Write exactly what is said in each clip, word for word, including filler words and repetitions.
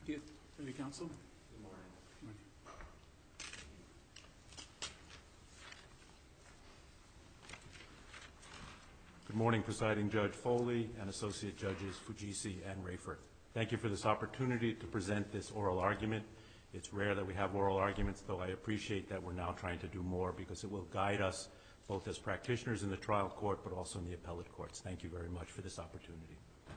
you. Thank you, counsel. Good morning. Good morning. Good morning, Presiding Judge Foley and Associate Judges Fujisi and Rayford. Thank you for this opportunity to present this oral argument. It's rare that we have oral arguments, though I appreciate that we're now trying to do more because it will guide us both as practitioners in the trial court but also in the appellate courts. Thank you very much for this opportunity.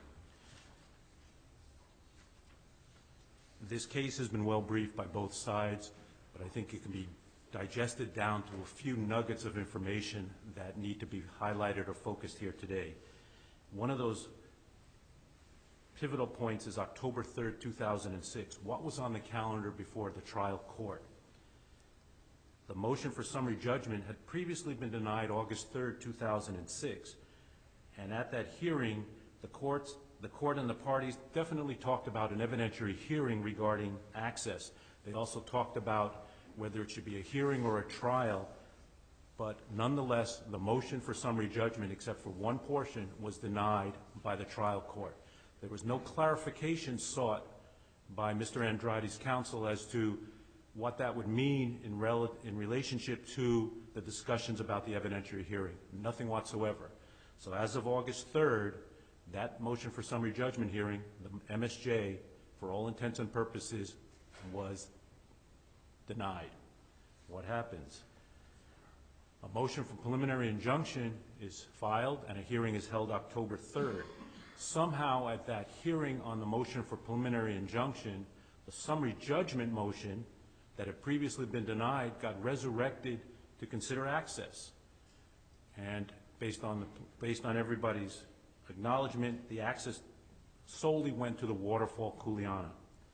This case has been well briefed by both sides, but I think it can be digested down to a few nuggets of information that need to be highlighted or focused here today. One of those pivotal points is October third, two thousand six. What was on the calendar before the trial court? The motion for summary judgment had previously been denied August third, two thousand six, and at that hearing, the courts, the court and the parties definitely talked about an evidentiary hearing regarding access. They also talked about whether it should be a hearing or a trial, but nonetheless, the motion for summary judgment, except for one portion, was denied by the trial court. There was no clarification sought by Mister Andrade's counsel as to what that would mean in, rel in relationship to the discussions about the evidentiary hearing. Nothing whatsoever. So as of August third, that motion for summary judgment hearing, the M S J, for all intents and purposes, was denied. What happens? A motion for preliminary injunction is filed and a hearing is held October third. Somehow at that hearing on the motion for preliminary injunction, the summary judgment motion that had previously been denied got resurrected to consider access. And based on, the, based on everybody's acknowledgement, the access solely went to the waterfall Kuleana.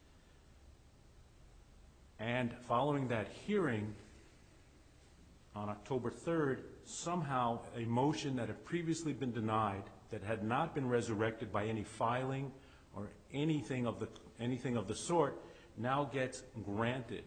And following that hearing on October third, somehow a motion that had previously been denied, that had not been resurrected by any filing or anything of the, anything of the sort, now gets granted.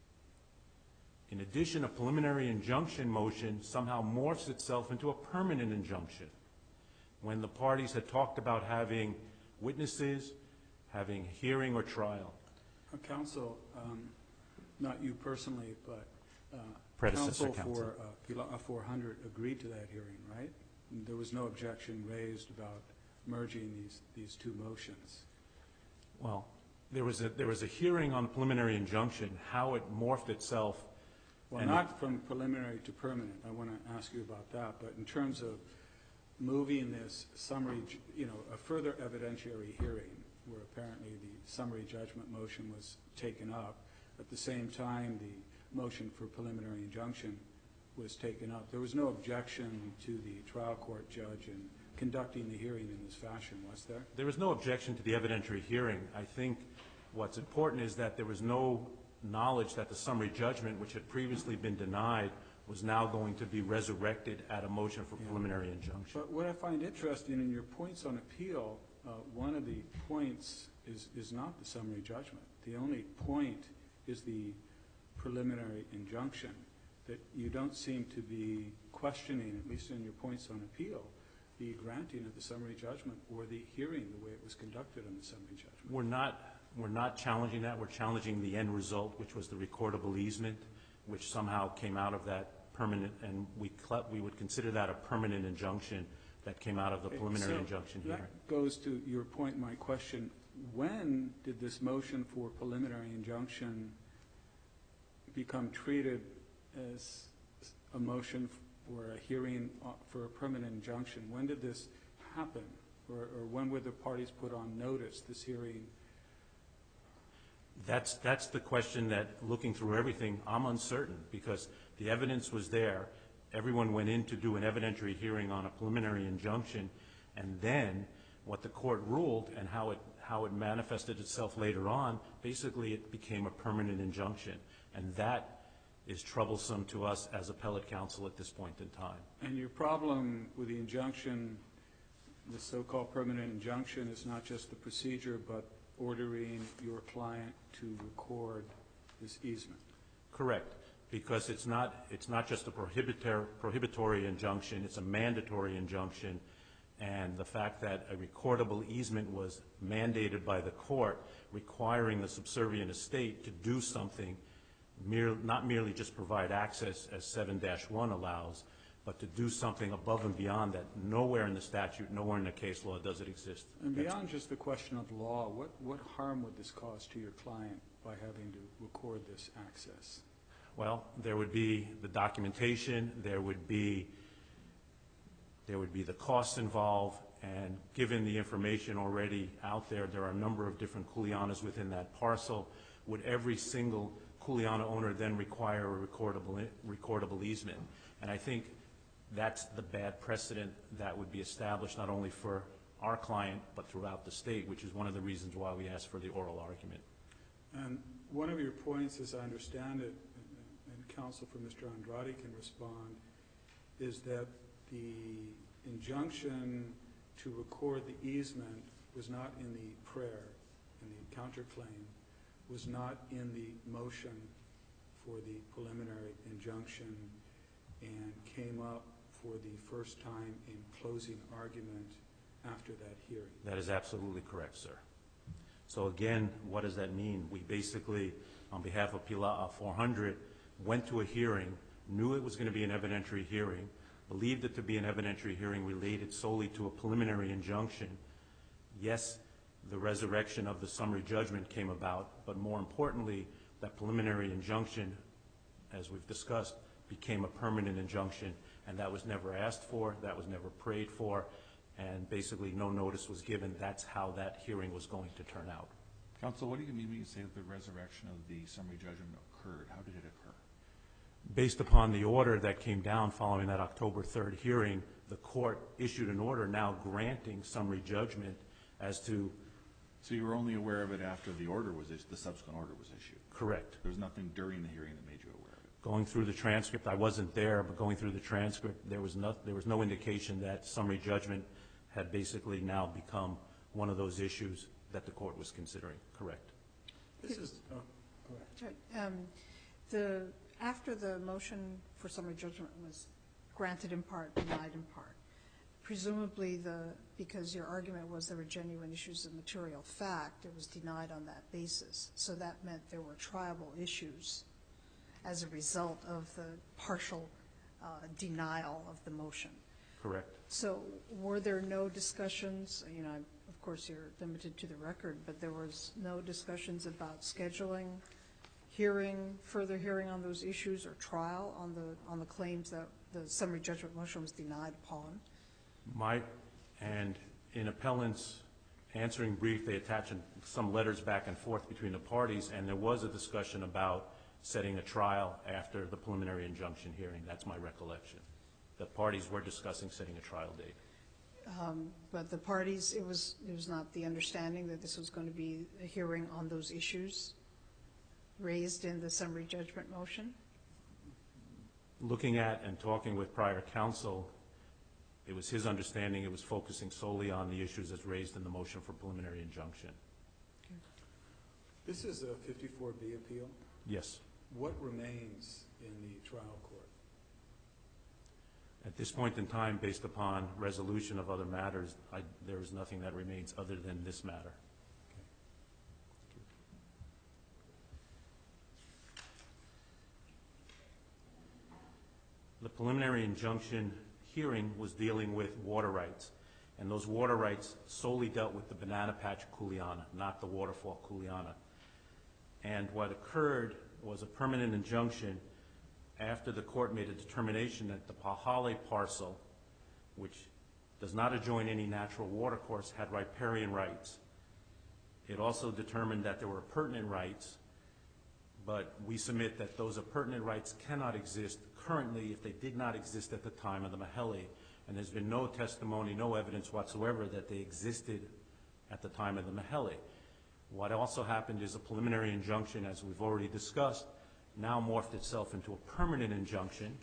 In addition, a preliminary injunction motion somehow morphs itself into a permanent injunction. When the parties had talked about having witnesses, having hearing or trial. Uh, counsel, um, not you personally, but uh, Predecessor counsel counsel. for uh, Pila four hundred agreed to that hearing, right? And there was no objection raised about merging these these two motions. Well, there was a there was a hearing on preliminary injunction. How it morphed itself. Well, not from preliminary to permanent. I want to ask you about that. But in terms of moving this summary, you know, a further evidentiary hearing where apparently the summary judgment motion was taken up, at the same time the motion for preliminary injunction was taken up. There was no objection to the trial court judge in conducting the hearing in this fashion, was there? There was no objection to the evidentiary hearing. I think what's important is that there was no knowledge that the summary judgment, which had previously been denied, was now going to be resurrected at a motion for Yeah. preliminary injunction. But what I find interesting in your points on appeal, uh, one of the points is, is not the summary judgment. The only point is the preliminary injunction, that you don't seem to be questioning, at least in your points on appeal, the granting of the summary judgment or the hearing the way it was conducted on the summary judgment. We're not, we're not challenging that. We're challenging the end result, which was the recordable easement, which somehow came out of that permanent, and we, we would consider that a permanent injunction that came out of the Okay, preliminary so injunction hearing. That goes to your point, my question. When did this motion for preliminary injunction become treated as a motion for a hearing for a permanent injunction? When did this happen? Or, or when were the parties put on notice this hearing? That's, that's the question that, looking through everything, I'm uncertain, because the evidence was there. Everyone went in to do an evidentiary hearing on a preliminary injunction, and then what the court ruled and how it, how it manifested itself later on, basically it became a permanent injunction. And that is troublesome to us as appellate counsel at this point in time. And your problem with the injunction, the so-called permanent injunction, is not just the procedure, but ordering your client to record this easement. Correct, because it's not, it's not just a prohibitor, prohibitory injunction, it's a mandatory injunction, And the fact that a recordable easement was mandated by the court requiring the subservient estate to do something, mere, not merely just provide access as seven dash one allows, but to do something above and beyond that. Nowhere in the statute, nowhere in the case law does it exist. And beyond just the question of law, what, what harm would this cause to your client by having to record this access? Well, there would be the documentation, there would be there would be the costs involved, and given the information already out there, there are a number of different Kuleanas within that parcel. Would every single Kuleana owner then require a recordable recordable easement? And I think that's the bad precedent that would be established not only for our client but throughout the state, which is one of the reasons why we asked for the oral argument. And one of your points, as I understand it, and counsel for Mister Andrade can respond, is that the injunction to record the easement was not in the prayer, in the counterclaim, was not in the motion for the preliminary injunction, and came up for the first time in closing argument after that hearing. That is absolutely correct, sir. So again, what does that mean? We basically, on behalf of Pila'a four hundred, went to a hearing, knew it was going to be an evidentiary hearing, believed it to be an evidentiary hearing related solely to a preliminary injunction. Yes, the resurrection of the summary judgment came about, but more importantly, that preliminary injunction, as we've discussed, became a permanent injunction, and that was never asked for, that was never prayed for, and basically no notice was given. That's how that hearing was going to turn out. Counsel, what do you mean when you say that the resurrection of the summary judgment occurred? How did it occur? Based upon the order that came down following that October third hearing, the court issued an order now granting summary judgment as to... So you were only aware of it after the order was issued, the subsequent order was issued? Correct. There was nothing during the hearing that made you aware of it? Going through the transcript, I wasn't there, but going through the transcript, there was no, there was no indication that summary judgment had basically now become one of those issues that the court was considering. Correct. This is, oh, go ahead. Right. Um, the, after the motion for summary judgment was granted in part, denied in part, presumably the, because your argument was there were genuine issues of material fact, it was denied on that basis. So that meant there were triable issues as a result of the partial uh, denial of the motion. Correct. So were there no discussions, you know, of course you're limited to the record, but there was no discussions about scheduling, hearing, further hearing on those issues or trial on the, on the claims that the summary judgment motion was denied upon? My, and in appellant's answering brief, they attached some letters back and forth between the parties, and there was a discussion about setting a trial after the preliminary injunction hearing. That's my recollection. The parties were discussing setting a trial date. Um, but the parties, it was, it was not the understanding that this was going to be a hearing on those issues raised in the summary judgment motion? Looking at and talking with prior counsel, it was his understanding it was focusing solely on the issues as raised in the motion for preliminary injunction. Okay. This is a fifty-four B appeal. Yes. What remains in the trial court? At this point in time, based upon resolution of other matters, I, there is nothing that remains other than this matter. The preliminary injunction hearing was dealing with water rights, and those water rights solely dealt with the Banana Patch Kuleana, not the Waterfall Kuleana. And what occurred was a permanent injunction after the court made a determination that the Pahale parcel, which does not adjoin any natural watercourse, had riparian rights. It also determined that there were pertinent rights, but we submit that those pertinent rights cannot exist currently if they did not exist at the time of the Mahele, and there's been no testimony, no evidence whatsoever that they existed at the time of the Mahele. What also happened is a preliminary injunction, as we've already discussed, now morphed itself into a permanent injunction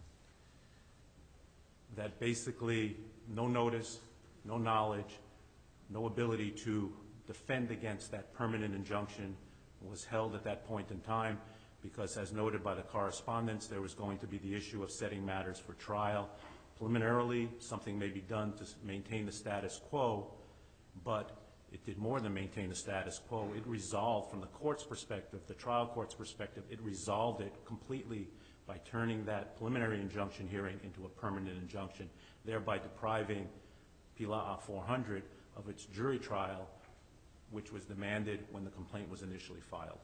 that basically no notice, no knowledge, no ability to defend against that permanent injunction was held at that point in time, because as noted by the correspondence, there was going to be the issue of setting matters for trial preliminarily, something may be done to s- maintain the status quo, but it did more than maintain the status quo. It resolved, from the court's perspective, the trial court's perspective, it resolved it completely by turning that preliminary injunction hearing into a permanent injunction, thereby depriving Pila'a four hundred of its jury trial, which was demanded when the complaint was initially filed.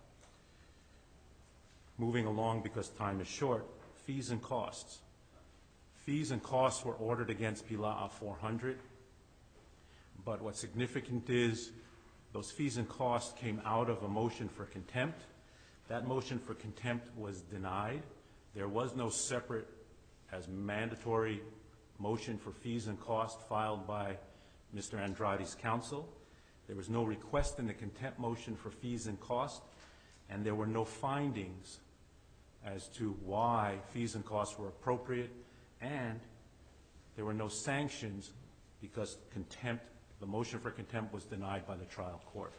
Moving along, because time is short, fees and costs. Fees and costs were ordered against Pila'a four hundred, but what's significant is those fees and costs came out of a motion for contempt. That motion for contempt was denied. There was no separate as mandatory motion for fees and costs filed by Mister Andrade's counsel. There was no request in the contempt motion for fees and costs, and there were no findings as to why fees and costs were appropriate, and there were no sanctions because contempt, the motion for contempt was denied by the trial court.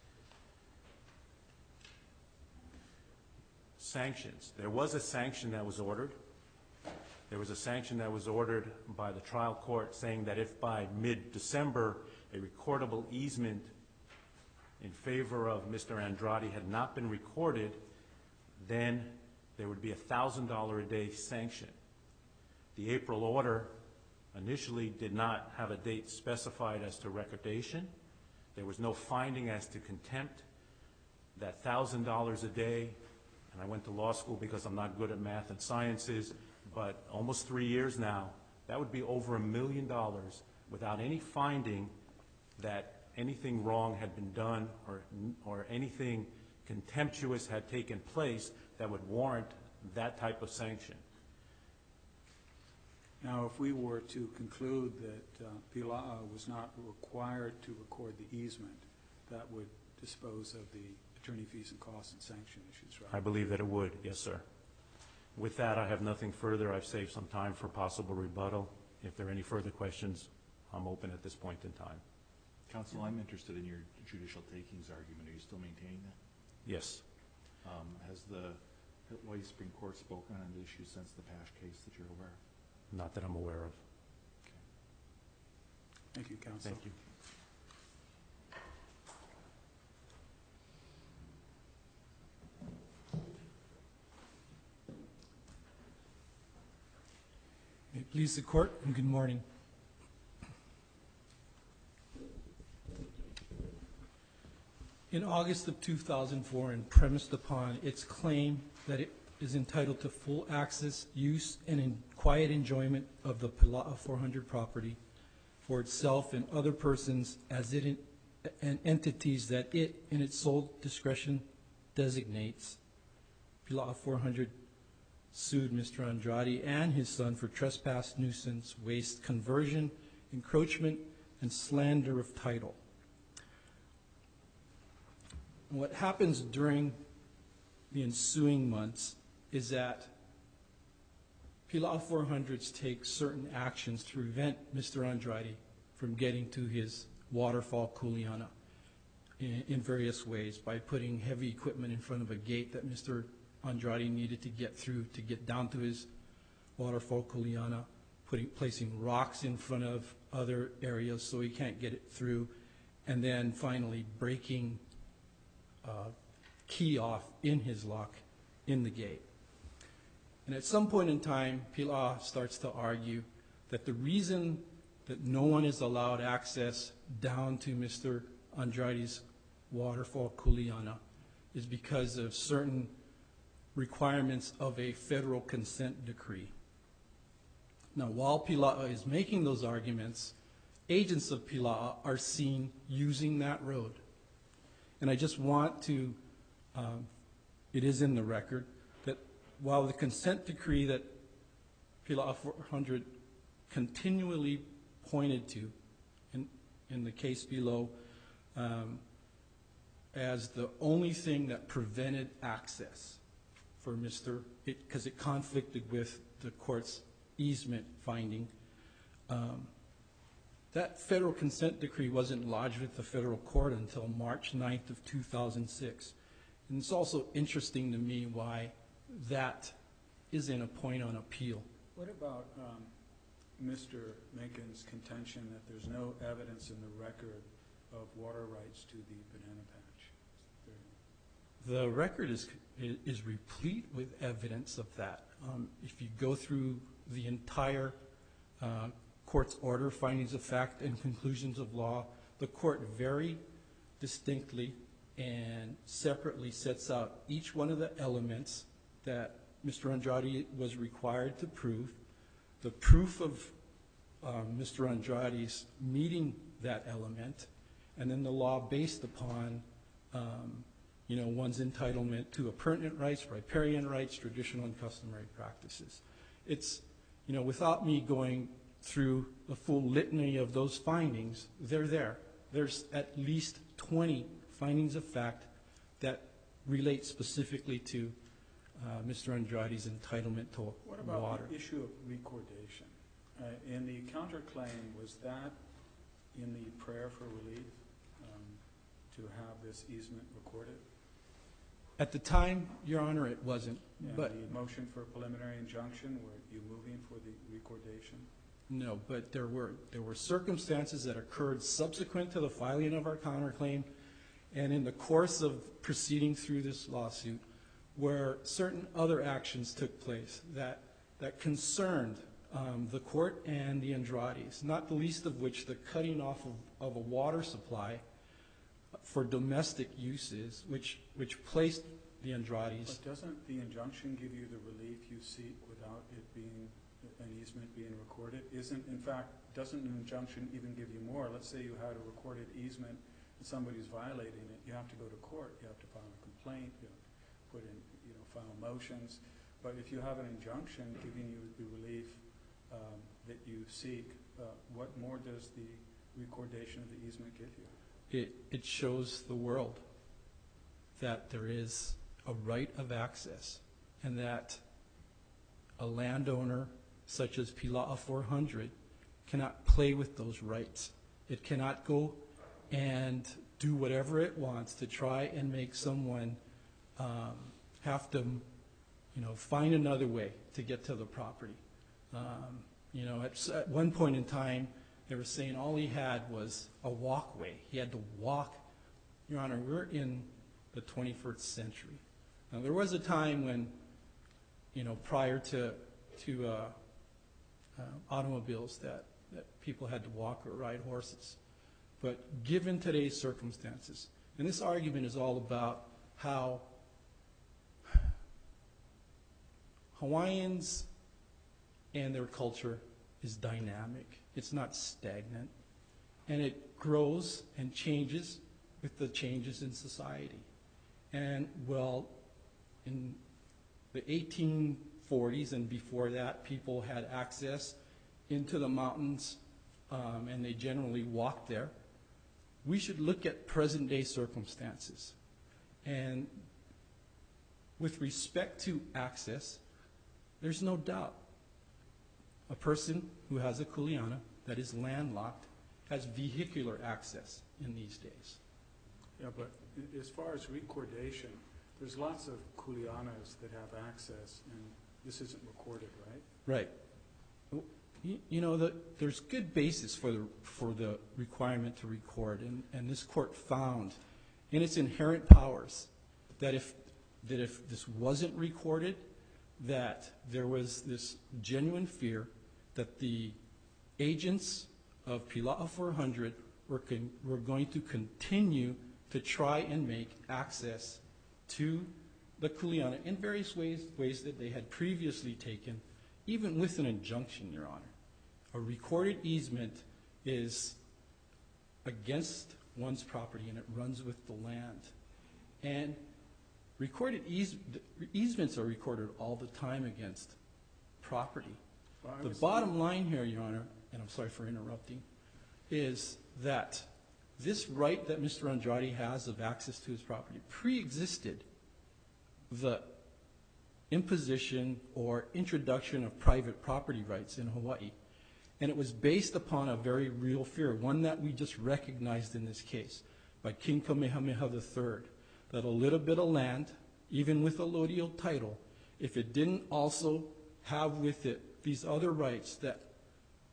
Sanctions. There was a sanction that was ordered. There was a sanction that was ordered by the trial court saying that if by mid-December a recordable easement in favor of Mister Andrade had not been recorded, then there would be a one thousand dollars a day sanction. The April order initially did not have a date specified as to recordation. There was no finding as to contempt. That one thousand dollars a day, and I went to law school because I'm not good at math and sciences, but almost three years now, that would be over a million dollars without any finding that anything wrong had been done or, or anything contemptuous had taken place that would warrant that type of sanction. Now, if we were to conclude that uh, Pila'a was not required to record the easement, that would dispose of the attorney fees and costs and sanction issues, right? I believe that it would, yes, sir. With that, I have nothing further. I've saved some time for possible rebuttal. If there are any further questions, I'm open at this point in time. Counsel, I'm interested in your judicial takings argument. Are you still maintaining that? Yes. Um, has the Hawaii Supreme Court spoken on the issue since the Pash case that you're aware of? Not that I'm aware of. Okay. Thank you, counsel. Thank you. May it please the court, and good morning. In August of two thousand four, and premised upon its claim that it is entitled to full access, use, and in quiet enjoyment of the Pila'a four hundred property for itself and other persons as it in, and entities that it, in its sole discretion, designates, Pila'a four hundred sued Mister Andrade and his son for trespass, nuisance, waste, conversion, encroachment, and slander of title. What happens during the ensuing months is that Pila'a four hundreds take certain actions to prevent Mister Andrade from getting to his waterfall Kuleana in, in various ways, by putting heavy equipment in front of a gate that Mister Andrade needed to get through to get down to his waterfall Kuleana, putting, placing rocks in front of other areas so he can't get it through, and then finally breaking uh, key off in his lock in the gate. And at some point in time, Pila'a starts to argue that the reason that no one is allowed access down to Mister Andrade's waterfall Kuleana is because of certain requirements of a federal consent decree. Now, while Pila'a is making those arguments, agents of Pila'a are seen using that road. And I just want to, um, it is in the record, that while the consent decree that Pila'a four hundred continually pointed to in, in the case below um, as the only thing that prevented access for Mister, because it, it conflicted with the court's easement finding. Um, that federal consent decree wasn't lodged with the federal court until March ninth of two thousand six. And it's also interesting to me why that isn't a point on appeal. What about um, Mister Mencken's contention that there's no evidence in the record of water rights to the banana patch? There- The record is, is replete with evidence of that. Um, If you go through the entire uh, court's order, findings of fact and conclusions of law, the court very distinctly and separately sets out each one of the elements that Mister Andrade was required to prove, the proof of um, Mister Andrade's meeting that element, and then the law based upon um, you know, one's entitlement to appurtenant rights, riparian rights, traditional and customary practices. It's, you know, without me going through the full litany of those findings, they're there. There's at least twenty findings of fact that relate specifically to uh, Mister Andrade's entitlement to What about water. the issue of recordation? Uh, In the counterclaim, was that in the prayer for relief um, to have this easement recorded? At the time, Your Honor, it wasn't, And but, the motion for a preliminary injunction, were you moving for the recordation? no, but there were, there were circumstances that occurred subsequent to the filing of our counterclaim and in the course of proceeding through this lawsuit where certain other actions took place that, that concerned um, the court and the Andrades, not the least of which the cutting off of, of a water supply for domestic uses, which, which placed the Andrades. But doesn't the injunction give you the relief you seek without it being, an easement being recorded? Isn't, in fact, doesn't an injunction even give you more? Let's say you had a recorded easement and somebody's violating it, you have to go to court, you have to file a complaint, you have to put in, you know, file motions. But if you have an injunction giving you the relief um, that you seek, uh, what more does the recordation of the easement give you? It, it shows the world that there is a right of access and that a landowner such as Pila'a four hundred cannot play with those rights. It cannot go and do whatever it wants to try and make someone um, have to, you know, find another way to get to the property. Um, you know, at, s- at one point in time, they were saying all he had was a walkway. He had to walk. Your Honor, we're in the twenty-first century. Now, there was a time when, you know, prior to, to uh, uh, automobiles that, that people had to walk or ride horses. But given today's circumstances, and this argument is all about how Hawaiians and their culture is dynamic. It's not stagnant. And it grows and changes with the changes in society. And, well, in the eighteen forties and before that, people had access into the mountains, um, and they generally walked there. We should look at present-day circumstances. And with respect to access, there's no doubt a person who has a kuleana that is landlocked has vehicular access in these days. Yeah, but a- as far as recordation, there's lots of kuleanas that have access, and this isn't recorded, right? Right. You, you know, the, there's good basis for the, for the requirement to record, and, and this court found in its inherent powers that if, that if this wasn't recorded, that there was this genuine fear that the agents of Pila'a four hundred were, con, were going to continue to try and make access to the kuleana in various ways, ways that they had previously taken, even with an injunction, Your Honor. A recorded easement is against one's property, and it runs with the land. And recorded eas easements are recorded all the time against property. Well, I The was- bottom line here, Your Honor, and I'm sorry for interrupting, is that this right that Mister Andrade has of access to his property pre-existed the imposition or introduction of private property rights in Hawaii. And it was based upon a very real fear, one that we just recognized in this case by King Kamehameha the third, that a little bit of land, even with a allodial title, if it didn't also have with it these other rights that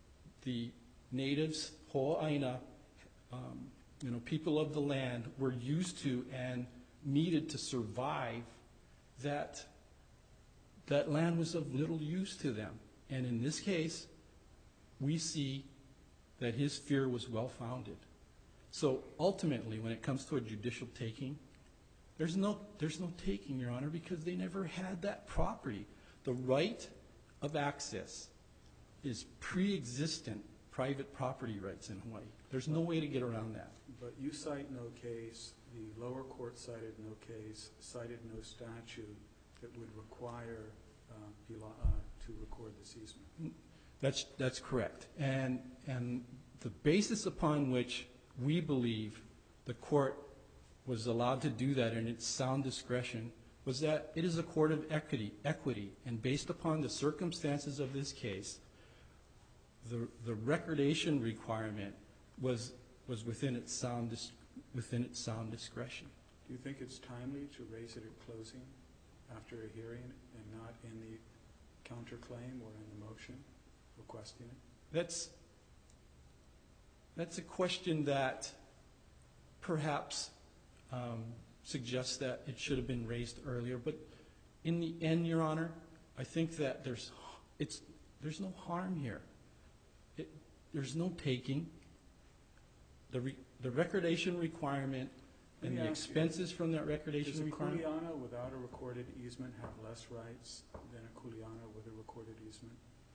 the natives, Ho'aina, um, you know, people of the land were used to and needed to survive, that that land was of little use to them. And in this case, we see that his fear was well-founded. So ultimately, when it comes to a judicial taking, there's no, there's no taking, Your Honor, because they never had that property. The right of access is pre-existent private property rights in Hawaii. There's no way to get around that. But you cite no case, the lower court cited no case, cited no statute that would require uh, Pila'a to record this easement. That's, that's correct. And, and the basis upon which we believe the court was allowed to do that in its sound discretion was that it is a court of equity, equity, and based upon the circumstances of this case, the, the recordation requirement was, was within its sound, dis, within its sound discretion. Do you think it's timely to raise it at closing after a hearing and not in the counterclaim or in the motion requesting it? That's, that's a question that perhaps um, suggests that it should have been raised earlier. But in the end, Your Honor, I think that there's, it's, there's no harm here. It, there's no taking. The, re, the recordation requirement Let and me the ask you, expenses from that recordation Does a requirement. kuleana without a recorded easement have less rights than a kuleana with a recorded easement?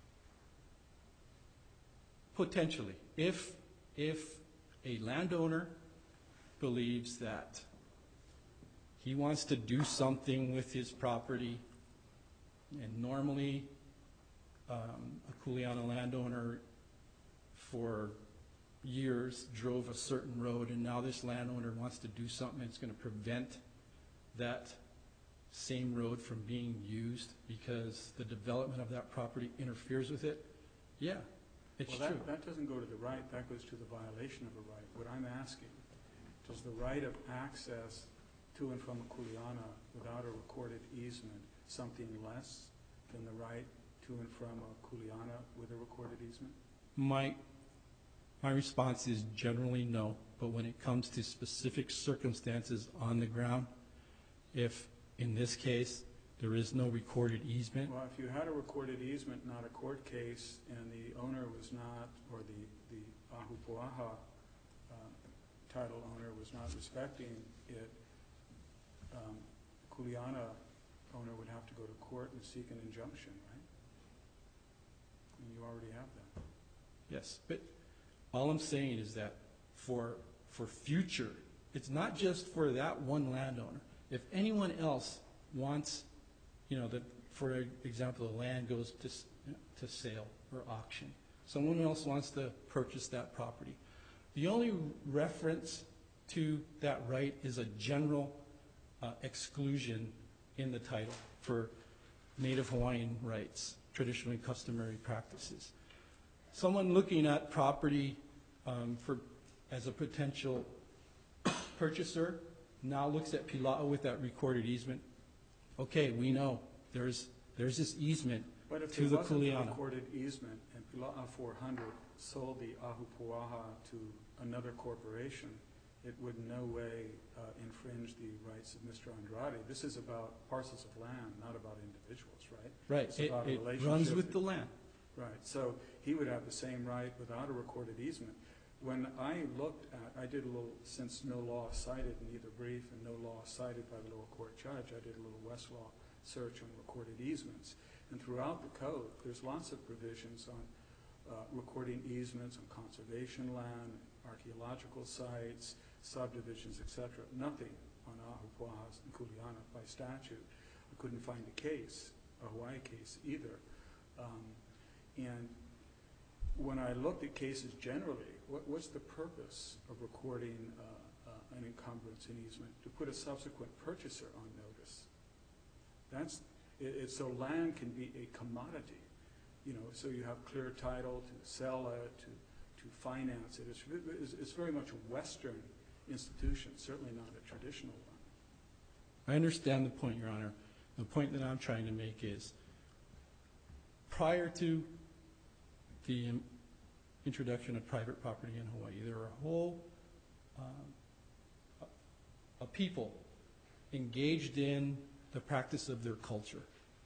Potentially. If, if a landowner believes that he wants to do something with his property, and normally um, a kuleana landowner for years drove a certain road, and now this landowner wants to do something that's going to prevent that same road from being used because the development of that property interferes with it, yeah, it's well, true. that, that doesn't go to the right, that goes to the violation of a right. What I'm asking, does the right of access to and from a kuleana without a recorded easement something less than the right to and from a kuleana with a recorded easement? My, my response is generally no, but when it comes to specific circumstances on the ground, if in this case there is no recorded easement, Well, if you had a recorded easement, not a court case, and the owner was not, or the, the Ahupua'a uh, title owner was not respecting it, um, kuleana owner would have to go to court and seek an injunction, right? And you already have that. yes, but all I'm saying is that for, for future, it's not just for that one landowner. If anyone else wants, you know, that, for example, the land goes to, s- to sale or auction, someone else wants to purchase that property. The only reference to that right is a general uh, exclusion in the title for Native Hawaiian rights, traditionally customary practices. Someone looking at property um, for, as a potential purchaser now looks at Pila'a with that recorded easement. Okay, we know there's, there's this easement But if to there the wasn't a kuleana. recorded easement and Pila'a four hundred sold the Ahupua'a to another corporation, it would in no way uh, infringe the rights of Mister Andrade. This is about parcels of land, not about individuals, right? Right, It's it, about a it runs relationship. with the land. Right, so he would have the same right without a recorded easement. When I looked at, I did a little, since no law cited in either brief and no law cited by the lower court judge, I did a little Westlaw search on recorded easements. And throughout the code, there's lots of provisions on uh, recording easements on conservation land, archaeological sites, subdivisions, et cetera. Nothing on Ahupua'a and Kuleana by statute. I couldn't find a case, a Hawaii case either. Um, and when I looked at cases generally, what, what's the purpose of recording uh, uh, an encumbrance and easement? To put a subsequent purchaser on notice. That's, it, it's so land can be a commodity, you know, so you have clear title to sell it, to, to finance it. It's, it's, it's very much a Western institution, certainly not a traditional one. I understand the point, Your Honor. The point that I'm trying to make is prior to the introduction of private property in Hawaii. There are a whole um, a, a people engaged in the practice of their culture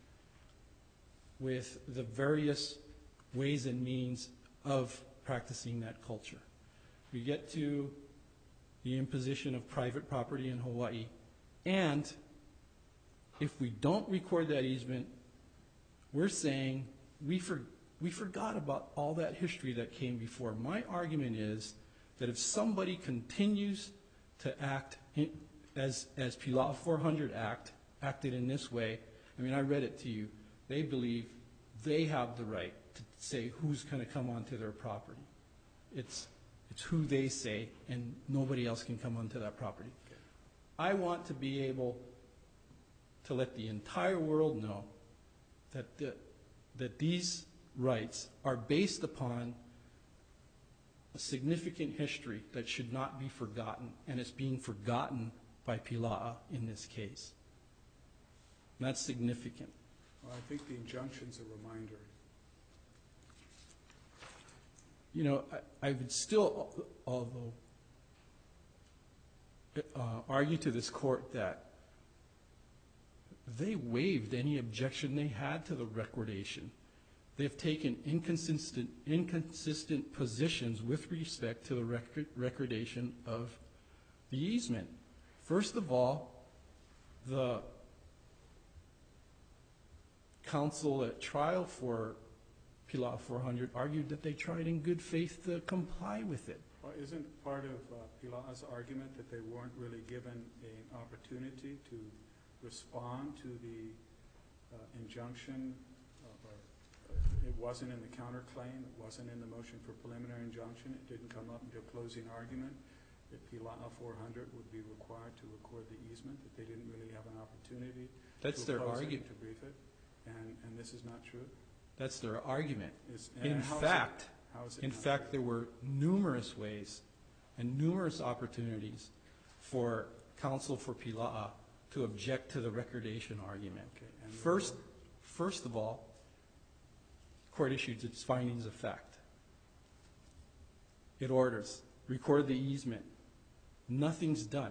with the various ways and means of practicing that culture. We get to the imposition of private property in Hawaii, and if we don't record that easement, we're saying we, for, we forgot about all that history that came before. My argument is that if somebody continues to act in, as, as Pila'a four hundred Act, acted in this way, I mean, I read it to you, they believe they have the right to say who's going to come onto their property. It's, it's who they say, and nobody else can come onto that property. I want to be able to let the entire world know that, the, that these rights are based upon a significant history that should not be forgotten, and it's being forgotten by Pila'a in this case. And that's significant. Well, I think the injunction's a reminder. You know, I, I would still, although, uh, argue to this court that they waived any objection they had to the recordation. They've taken inconsistent, inconsistent positions with respect to the record, recordation of the easement. First of all, the counsel at trial for Pila'a four hundred argued that they tried in good faith to comply with it. Well, isn't part of uh, Pila'a's argument that they weren't really given an opportunity to respond to the uh, injunction? Uh, or, uh, it wasn't in the counterclaim, it wasn't in the motion for preliminary injunction, it didn't come up until closing argument, that Pila'a four hundred would be required to record the easement, that they didn't really have an opportunity That's to their oppose it, argument. to brief it, and, and this is not true? That's their argument. Is- In and how is it- fact, how is it in not fact, true? there were numerous ways and numerous opportunities for counsel for Pila'a to object to the recordation argument. Okay, and the- First, first of all, court issued its findings of fact. It orders, record the easement. Nothing's done.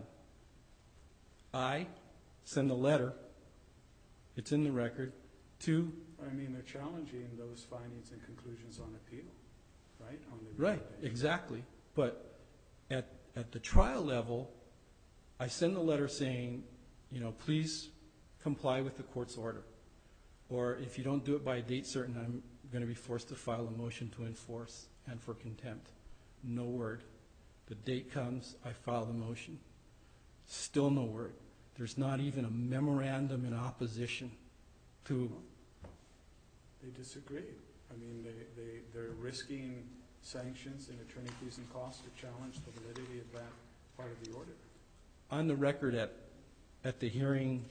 I send a letter, it's in the record, to, I mean, they're challenging those findings and conclusions on appeal, right? On the right, recommendation. exactly. But at, at the trial level, I send a letter saying, you know, please comply with the court's order. Or if you don't do it by a date certain, I'm going to be forced to file a motion to enforce and for contempt. No word. The date comes, I file the motion. Still no word. There's not even a memorandum in opposition to, They disagree. I mean, they, they, they're risking sanctions and attorney fees and costs to challenge the validity of that part of the order. on the record at, at the hearing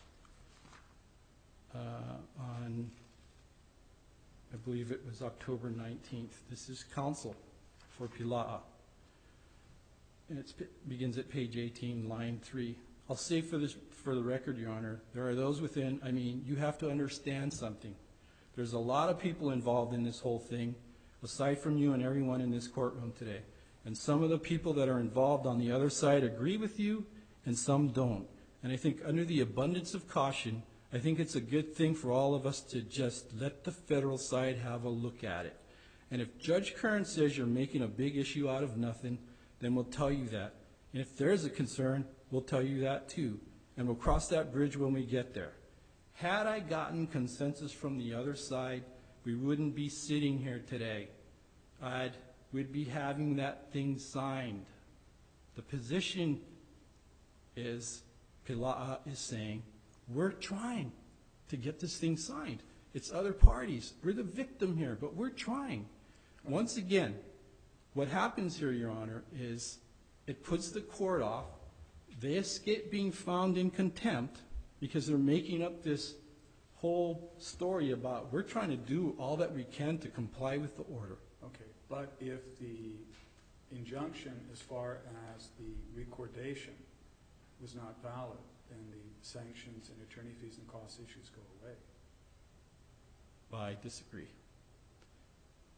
uh, on, I believe it was October nineteenth. This is counsel for Pila'a. And it begins at page eighteen, line three. I'll say for this, for the record, Your Honor, there are those within, I mean, you have to understand something. There's a lot of people involved in this whole thing, aside from you and everyone in this courtroom today. And some of the people that are involved on the other side agree with you, and some don't. And I think under the abundance of caution, I think it's a good thing for all of us to just let the federal side have a look at it. And if Judge Kern says you're making a big issue out of nothing, then we'll tell you that. And if there is a concern, we'll tell you that too. And we'll cross that bridge when we get there. Had I gotten consensus from the other side, we wouldn't be sitting here today. I'd, we'd be having that thing signed. The position is, Pila'a is saying, we're trying to get this thing signed. It's other parties. We're the victim here, but we're trying. Once again, what happens here, Your Honor, is it puts the court off. They escape being found in contempt because they're making up this whole story about we're trying to do all that we can to comply with the order. Okay, but if the injunction as far as the recordation was not valid, then the sanctions and attorney fees and cost issues go away. I disagree.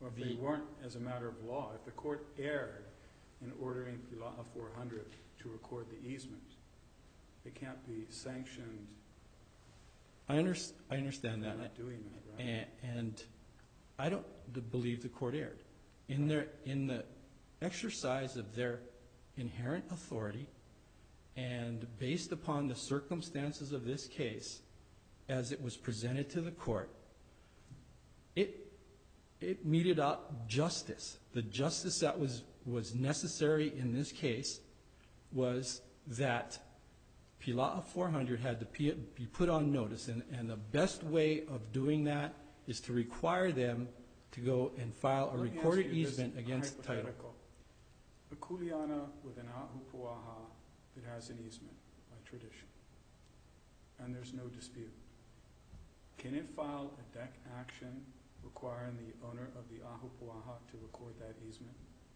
Or if The- they weren't, as a matter of law, if the court erred in ordering Pila'a four hundred to record the easement, they can't be sanctioned I under, I understand for that. not doing that, right? And, and I don't d- believe the court erred. In their, in the exercise of their inherent authority and based upon the circumstances of this case, as it was presented to the court, it, it meted out justice. The justice that was, was necessary in this case was that Pila'a four hundred had to be be put on notice, and, and the best way of doing that is to require them to go and file a Let me ask recorded you this easement against the title. hypothetical. A kuleana with an ahupuaha that has an easement by tradition, and there's no dispute, can it file a deck action requiring the owner of the ahupuaha to record that easement?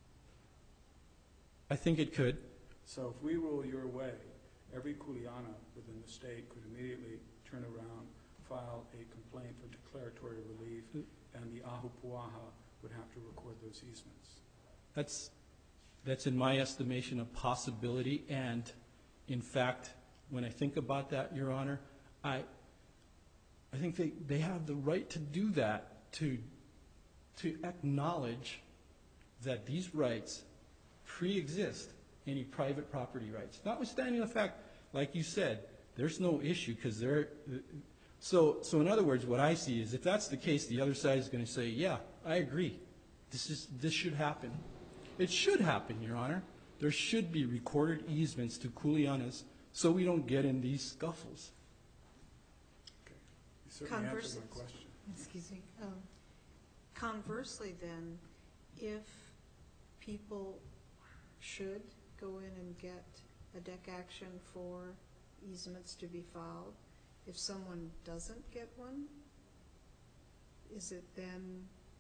I think it could. So if we rule your way, every kuleana within the state could immediately turn around, file a complaint for declaratory relief, and the ahupuaha would have to record those easements. That's, that's in my estimation a possibility, and in fact, when I think about that, Your Honor, I, I think they, they have the right to do that, to, to acknowledge that these rights pre-exist any private property rights. Notwithstanding the fact, like you said, there's no issue because they're, so, so in other words, what I see is if that's the case, the other side is going to say, yeah, I agree. This is, this should happen. It should happen, Your Honor. There should be recorded easements to kuleanas so we don't get in these scuffles. Okay. You certainly answered Converse- my question. Excuse me. Um, Conversely, then, if people should go in and get a deck action for easements to be filed, if someone doesn't get one, is it then,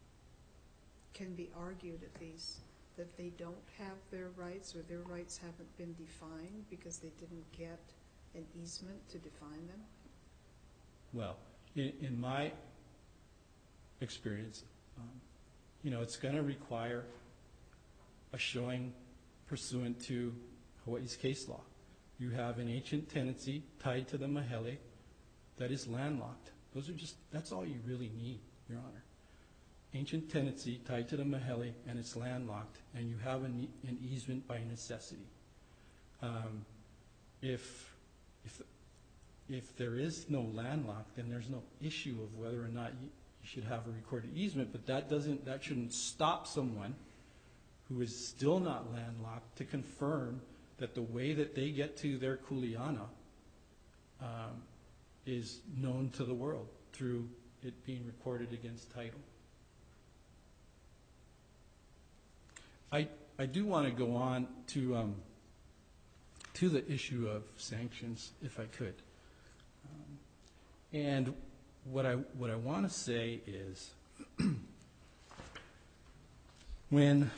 can be argued at least, that they don't have their rights or their rights haven't been defined because they didn't get an easement to define them? Well, in, in my experience, um, you know, it's going to require a showing pursuant to Hawaii's case law. You have an ancient tenancy tied to the mahele that is landlocked. Those are just, that's all you really need, Your Honor. Ancient tenancy tied to the mahele and it's landlocked, and you have an, e- an easement by necessity. Um, if, if, if there is no landlocked, then there's no issue of whether or not you, you should have a recorded easement, but that doesn't, that shouldn't stop someone who is still not landlocked to confirm that the way that they get to their kuleana um, is known to the world through it being recorded against title. I, I do want to go on to, um, to the issue of sanctions, if I could. Um, and what I, what I want to say is when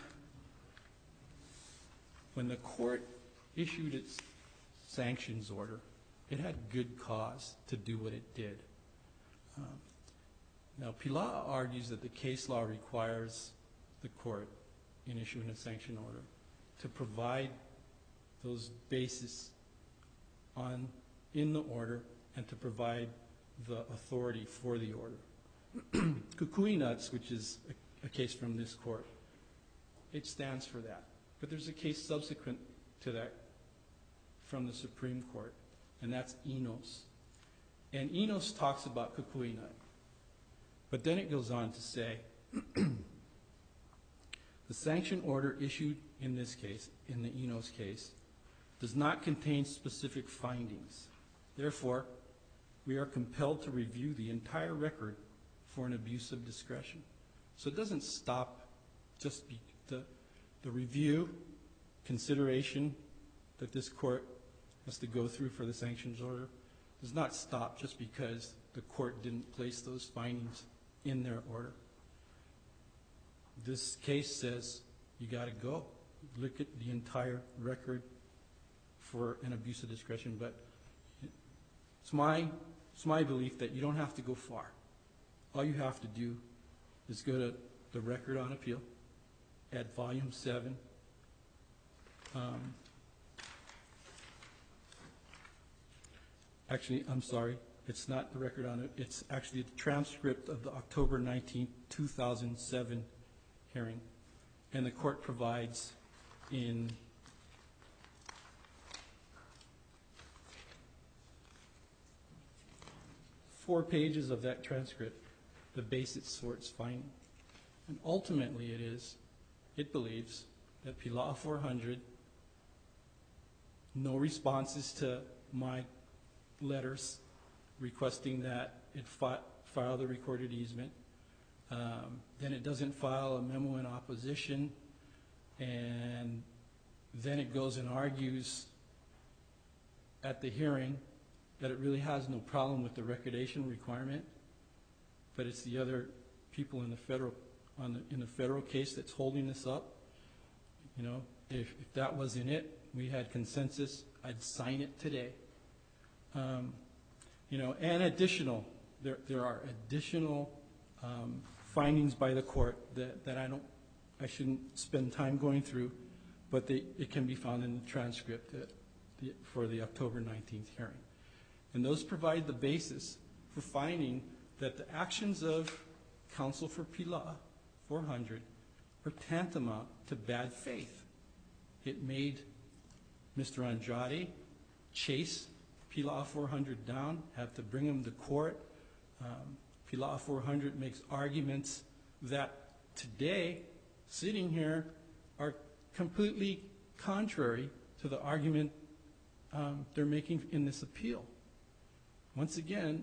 When the court issued its sanctions order, it had good cause to do what it did. Um, now, Pila'a argues that the case law requires the court, in issuing a sanction order, to provide those bases on, in the order and to provide the authority for the order. Kukui Nuts, which is a, a case from this court, it stands for that. But there's a case subsequent to that from the Supreme Court, and that's Enos. And Enos talks about Kukui Nut. But then it goes on to say, the sanction order issued in this case, in the Enos case, does not contain specific findings. Therefore, we are compelled to review the entire record for an abuse of discretion. So it doesn't stop just be, the The review, consideration that this court has to go through for the sanctions order does not stop just because the court didn't place those findings in their order. This case says you got to go. Look at the entire record for an abuse of discretion, but it's my, it's my belief that you don't have to go far. All you have to do is go to the the record on appeal at volume seven. Um, Actually, I'm sorry, it's not the record on it, it's actually the transcript of the October nineteenth, two thousand seven hearing. And the court provides in four pages of that transcript the basis for its finding. And ultimately it is, it believes that Pila'a four hundred, no responses to my letters requesting that it fi- file the recorded easement. Um, then it doesn't file a memo in opposition, and then it goes and argues at the hearing that it really has no problem with the recordation requirement, but it's the other people in the federal on the, in the federal case that's holding this up. You know, if, if that wasn't it, we had consensus, I'd sign it today. Um, you know, and additional, there, there are additional um, findings by the court that, that I don't, I shouldn't spend time going through, but they, it can be found in the transcript that the, for the October nineteenth hearing. And those provide the basis for finding that the actions of counsel for Pila'a four hundred are tantamount to bad faith. It made Mister Andrade chase Pila'a four hundred down, have to bring him to court. Um, Pila'a four hundred makes arguments that today, sitting here, are completely contrary to the argument um, they're making in this appeal. Once again,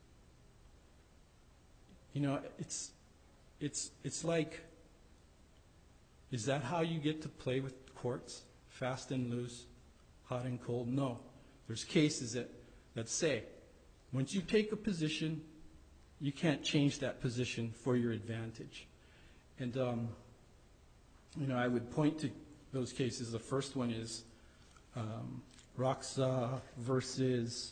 you know, it's it's it's like, is that how you get to play with courts? Fast and loose, hot and cold? No. There's cases that, that say, once you take a position, you can't change that position for your advantage. And, um, you know, I would point to those cases. The first one is um, Roxa versus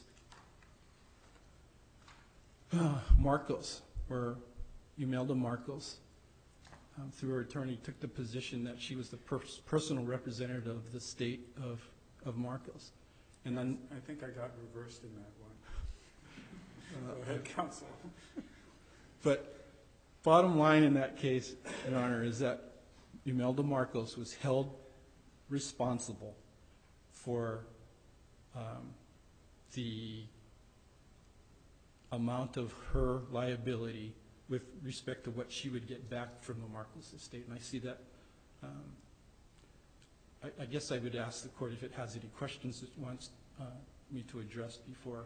uh, Marcos, where Imelda Marcos, um, through her attorney, took the position that she was the pers- personal representative of the state of, of Marcos. And then, I think I got reversed in that one. Go ahead, counsel. but bottom line in that case, Your Honor, is that Imelda Marcos was held responsible for um, the amount of her liability with respect to what she would get back from the Marcos estate. And I see that. Um, I, I guess I would ask the court if it has any questions it wants uh, me to address before.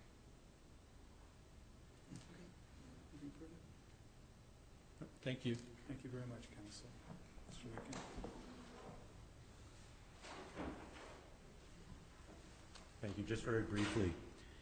Thank you. Thank you very much, counsel. Mister Ricken. Thank you. Just very briefly,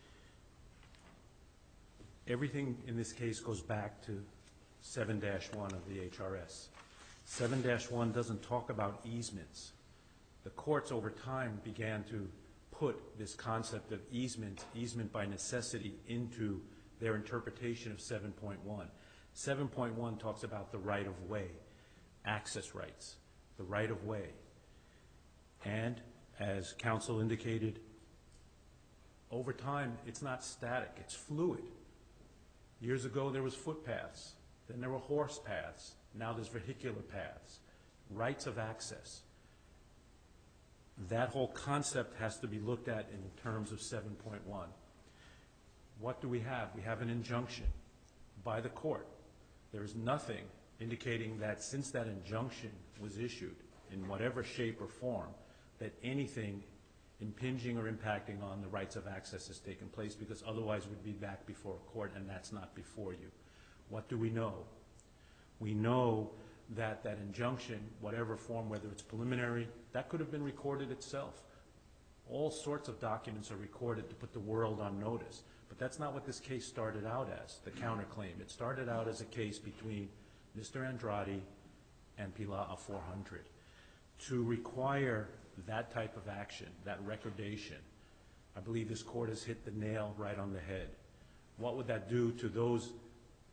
everything in this case goes back to seven dash one of the H R S. seven dash one doesn't talk about easements. The courts over time began to put this concept of easement, easement by necessity, into their interpretation of seven point one. seven point one talks about the right-of-way, access rights, the right-of-way. And as counsel indicated, over time, it's not static, it's fluid. Years ago, there was footpaths, then there were horse paths, now there's vehicular paths, rights of access. That whole concept has to be looked at in terms of seven point one. What do we have? We have an injunction by the court. There is nothing indicating that since that injunction was issued, in whatever shape or form, that anything impinging or impacting on the rights of access has taken place, because otherwise we'd be back before a court, and that's not before you. What do we know? We know that that injunction, whatever form, whether it's preliminary, that could have been recorded itself. All sorts of documents are recorded to put the world on notice. But that's not what this case started out as, the counterclaim. It started out as a case between Mister Andrade and Pila'a four hundred. To require that type of action, that recordation, I believe this court has hit the nail right on the head. What would that do to those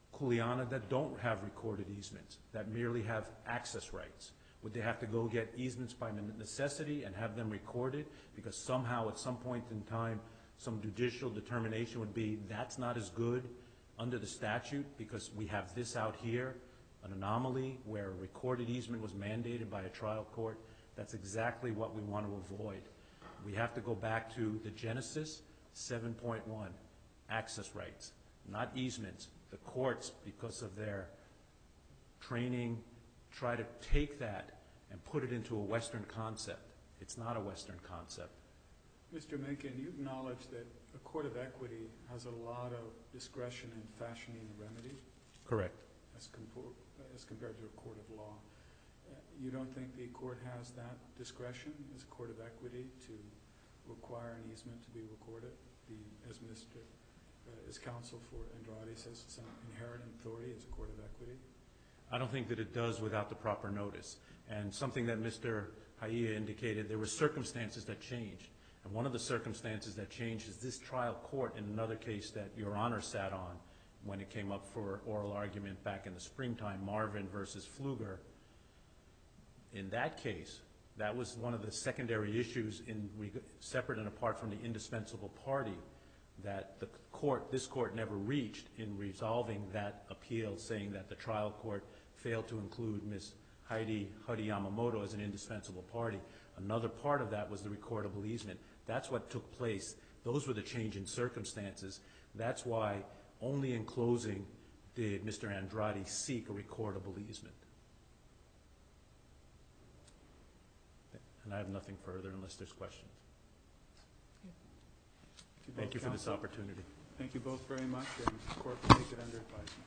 Kuleana that don't have recorded easements, that merely have access rights? Would they have to go get easements by necessity and have them recorded? Because somehow at some point in time, some judicial determination would be that's not as good under the statute because we have this out here, an anomaly where a recorded easement was mandated by a trial court. That's exactly what we want to avoid. We have to go back to the Genesis seven point one, access rights, not easements. The courts, because of their training, try to take that and put it into a Western concept. It's not a Western concept. Mister Mencken, you acknowledge that a court of equity has a lot of discretion in fashioning a remedy Correct. as, compor- as compared to a court of law. Uh, You don't think the court has that discretion as a court of equity to require an easement to be recorded? The, as Mister Uh, as counsel for Andrade says, it's an inherent authority as a court of equity. I don't think that it does without the proper notice. And something that Mister Haia indicated, there were circumstances that changed. And one of the circumstances that changed is this trial court in another case that Your Honor sat on when it came up for oral argument back in the springtime, Marvin versus Pfluger. In that case, that was one of the secondary issues in separate and apart from the indispensable party that the court, this court never reached in resolving that appeal, saying that the trial court failed to include Miz Heidi Huddy Yamamoto as an indispensable party. Another part of that was the recordable easement. That's what took place. Those were the change in circumstances. That's why only in closing did Mister Andrade seek a recordable easement. And I have nothing further unless there's questions. Thank you for this opportunity. Thank you both very much, and the court will take it under advisement.